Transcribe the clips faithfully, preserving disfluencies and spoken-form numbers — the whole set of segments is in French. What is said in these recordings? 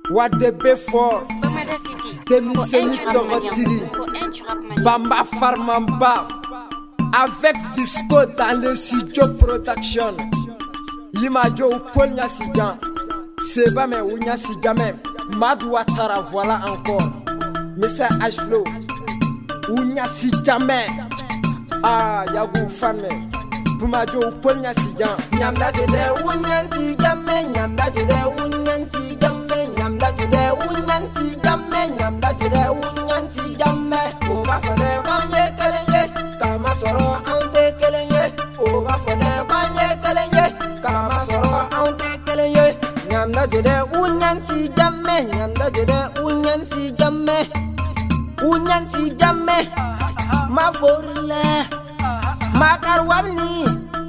What the before Demiseni Torotiri Bamba Farmamba avec Visco dans le studio production. Yimajo Paul Nyasigan Seba me Unya Sigame Mad Watara voilà encore Mister Ashflow Unya Sigame Ah Yagu Fame Bumajo Paul Nyasigan Nyamda de Unya Sigame Nyamda de Unya Sigame Nyamda de Unya Sigame Nyamda de Unya Sigame Oba fane kwanye kelenye Kama soro ante kelenye Oba fane kwanye kelenye Kama soro ante kelenye Nyamda de Unya Sigame Nyamda de Unya Sigame Unya Sigame Ma forle Ma karwabni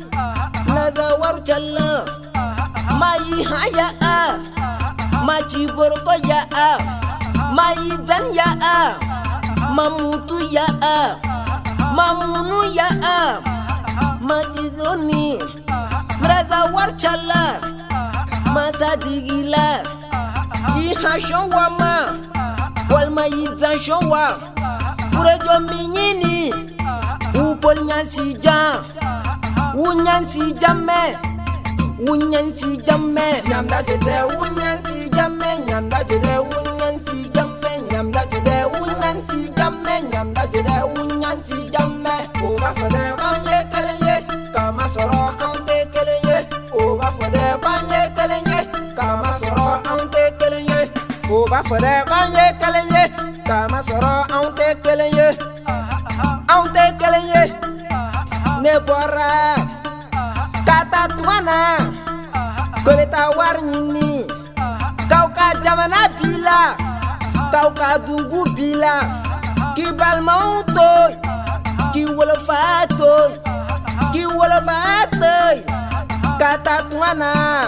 Nazawar challa Ma yi haya a Ma chiborko ya a Ma yi dan ya a Ma mutu ya a Ma munu ya a Ma jidoni Nazawar challa Ma sadigila Yi hashon wa ma Walma yi zan shon wa Purejo minyini Upol nyansi jan Unyansi jamme Unyansi jamme Nyamda jede unyansi jamme Nyamda jede unyansi jamme Nyamda jede unyansi jamme Nyamda jede unyansi jamme Oba fade kwanye kelenye Kama soro ante kelenye Oba fade kwanye kelenye Kama soro ante kelenye Oba fade kwanye kelenye Kama soro ante kelenye Ante kelenye Nebora Kata tuana Koleta warnini Kauka jamana bila Kauka dugu bila Kibal mautoy Ki wala fatoy Ki wala batoy Kata tuana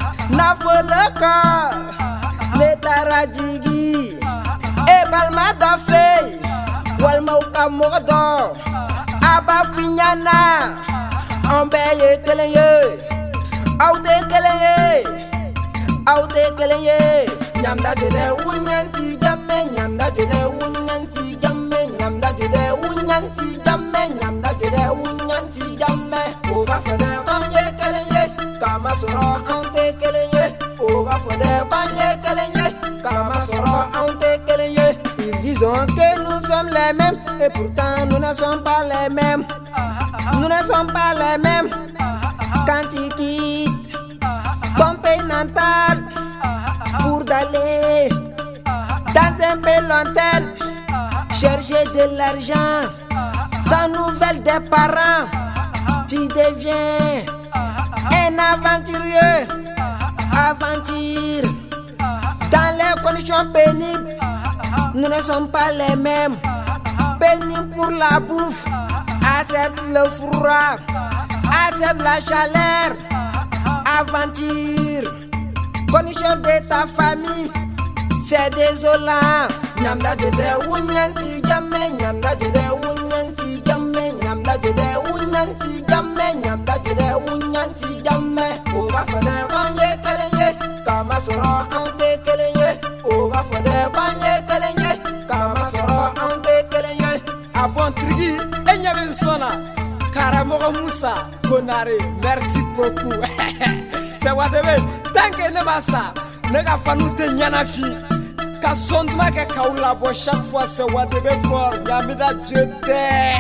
Nafoloka Neta rajigi Ebal madafey Wal mauka modo Aba finyana Ambeye kelenye Aude kelenye Aude kelenye Nyamda jede unyansi jamme Nyamda jede unyansi jamme Nyamda jede unyansi jamme Nyamda jede unyansi jamme Oba fade kwanye kelenye Kama soro ante kelenye Oba fade kwanye kelenye Kama soro ante kelenye Ils disent que nous sommes les mêmes Et pourtant nous ne sommes pas les mêmes Nous ne sommes pas les mêmes Quand tu quittes ton pays natal Pour d'aller dans un pays lointain Chercher de l'argent Sans nouvelles des parents Tu deviens un aventurier Aventure Dans les conditions pénibles Nous ne sommes pas les mêmes Pénible pour la bouffe Accepte le froid Accepte la chaleur Aventure Condition de ta famille C'est désolant Nyamda jede unyansi jamme Nyamda jede unyansi jamme Nyamda jede unyansi jamme Nyamda jede unyansi jamme Oba fade kwanye kelenye Kama soro ante kelenye Oba fade kwanye kelenye Kama soro ante kelenye Abon trigi Enyabin sona Karamogo Moussa Konare Merci beaucoup C'est what they mean Tant que ne massa Nega fanute nyanafi Ka sondma ke kaula bo chaque fois c'est what they mean for Yamida jete